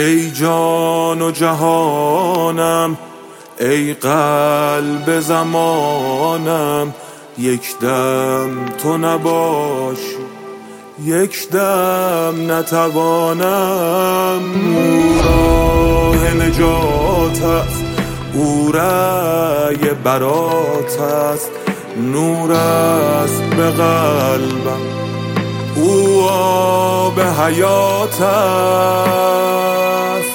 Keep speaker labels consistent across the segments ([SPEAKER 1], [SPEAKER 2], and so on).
[SPEAKER 1] ای جان و جهانم، ای قلب زمانم، یک دم تو نباشی یک دم نتوانم. او راه نجات است، او رأی برات است، نور است به قلبم، او آب حیات است.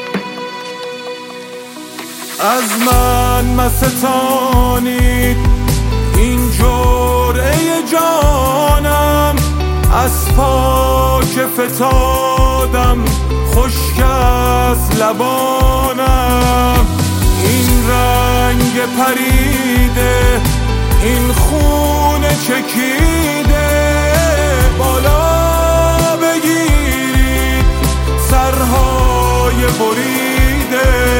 [SPEAKER 1] از من مستانید این جرعه جانم، از پاک فتادم خشک از لبانم. این رنگ پریده، این خون چکیده، بالا بگیرید سرهای بریده.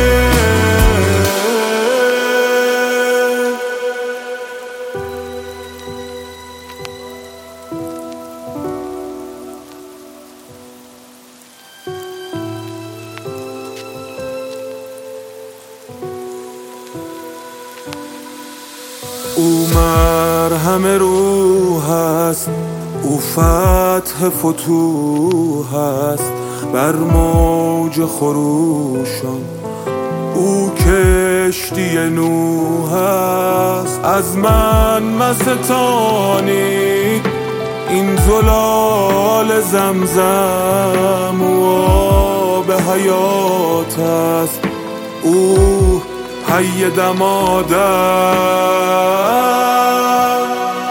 [SPEAKER 1] او مرهم روح است، او فتح فتوح است بر موج خروشان، او کشتی نوح است. از من مستانید این زلال زمزم، او آب حیات است، او حی دمادم.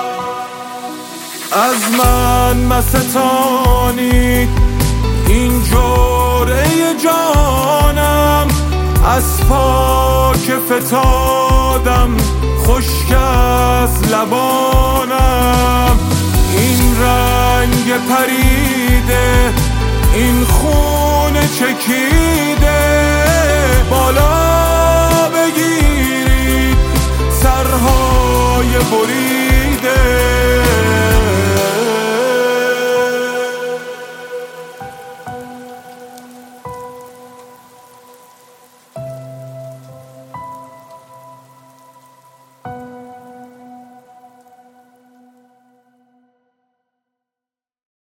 [SPEAKER 1] از من مستانید این جرعه جانم، از پاک فتادم خشک از لبانم. این رنگ پریده، این خون چکیده، بالا بگیرید سرهای بریده.